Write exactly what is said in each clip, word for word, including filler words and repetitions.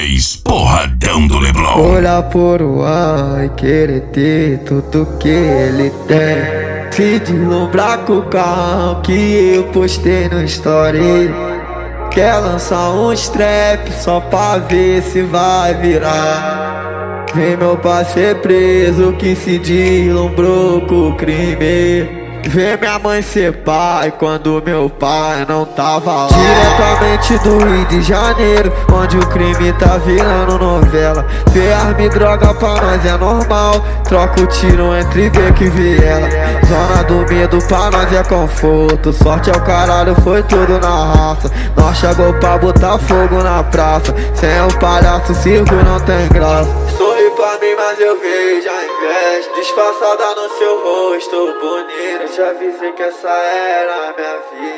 mais porradão do Leblon. Olhar por o ar e querer ter tudo que ele tem. Se deslumbrar com o carro que eu postei no story. Quer lançar um strap só pra ver se vai virar. Vem meu pai ser preso que se deslumbrou com o crime. Vê minha mãe ser pai quando meu pai não tava lá. Diretamente do Rio de Janeiro, onde o crime tá virando novela. Vê arma e droga pra nós é normal. Troca o tiro entre beco e viela. Zona do medo pra nós é conforto. Sorte é o caralho, foi tudo na raça. Nós chegou pra botar fogo na praça. Sem o palhaço, o circo não tem graça. Sorri pra mim, mas eu vejo a inveja disfarçada no seu rosto bonito. Já avisei que essa era a minha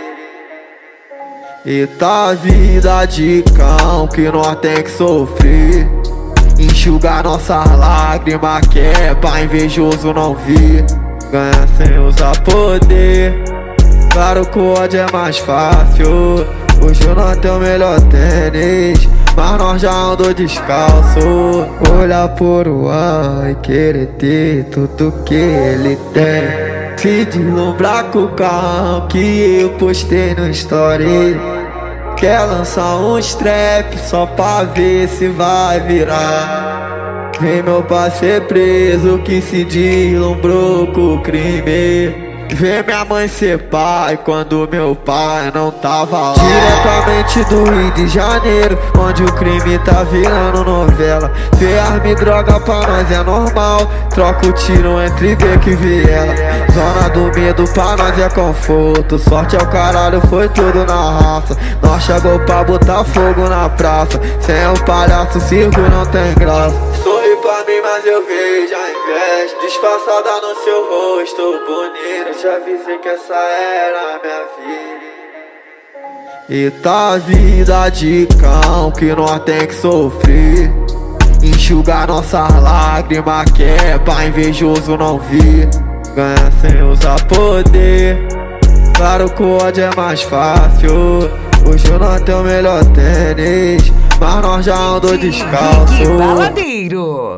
vida. E tá a vida de cão que nós tem que sofrer. Enxugar nossas lágrimas que é pra invejoso não vir. Ganhar sem usar poder. Claro que o ódio é mais fácil. Hoje eu não tenho o melhor tênis, mas nós já andou descalço. Olhar por o ar e querer ter tudo que ele tem. Se deslumbrar com o carro que eu postei no story. Quer lançar um strap só pra ver se vai virar. Vem meu pai ser preso que se deslumbrou com o crime. Vê minha mãe ser pai quando meu pai não tava lá. Diretamente do Rio de Janeiro, onde o crime tá virando novela. Vê arma e droga pra nós é normal. Troca o tiro entre beco e viela. Zona do medo pra nós é conforto. Sorte é o caralho, foi tudo na raça. Nós chegou pra botar fogo na praça. Sem o palhaço, o circo não tem graça. Sorri pra mim, mas eu vejo a inveja disfarçada no seu rosto bonito. Já avisei que essa era a minha vida. E tá a vida de cão que nós tem que sofrer. Enxugar nossas lágrimas que é pra invejoso não vir. Ganhar sem usar poder. Claro que o ódio é mais fácil. Hoje eu não tenho o melhor tênis, mas nós já andou descalço. Baladeiro.